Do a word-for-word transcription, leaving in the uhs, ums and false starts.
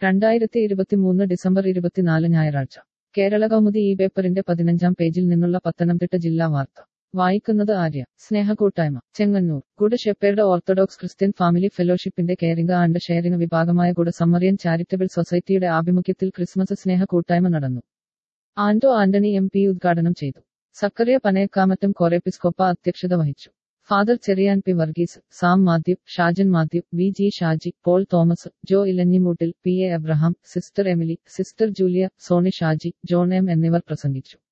രണ്ടായിരത്തി ഇരുപത്തിമൂന്ന് ഡിസംബർ ഇരുപത്തിനാല് ഞായറാഴ്ച കേരള കൗമുദി ഈ പേപ്പറിന്റെ പതിനഞ്ചാം പേജിൽ നിന്നുള്ള പത്തനംതിട്ട ജില്ലാ വാർത്ത വായിക്കുന്നത് ആര്യ. സ്നേഹക്കൂട്ടായ്മ Chengannur. Good Shepherd Orthodox Christian family ഫെലോഷിപ്പിന്റെ കെയറിംഗ് ആൻഡ് ഷെയറിംഗ് വിഭാഗമായ ഗുഡ് സമ്മറിയൻ ചാരിറ്റബിൾ സൊസൈറ്റിയുടെ ആഭിമുഖ്യത്തിൽ ക്രിസ്മസ് സ്നേഹ കൂട്ടായ്മ നടന്നു. ആന്റോ ആന്റണി എം പി ഉദ്ഘാടനം ചെയ്തു. സക്കറിയ പനയക്കാമറ്റം കോറെപ്പിസ്കോപ്പ അധ്യക്ഷത വഹിച്ചു. Father Cherian P Varghese, Sam Mathew, Shajan Mathew, V G Shaji, Paul Thomas, Joe Elanjimoottil, P A Abraham, sister Emily, sister Julia, Sony Shaji, John M എന്നിവർ പ്രസംഗിച്ചു.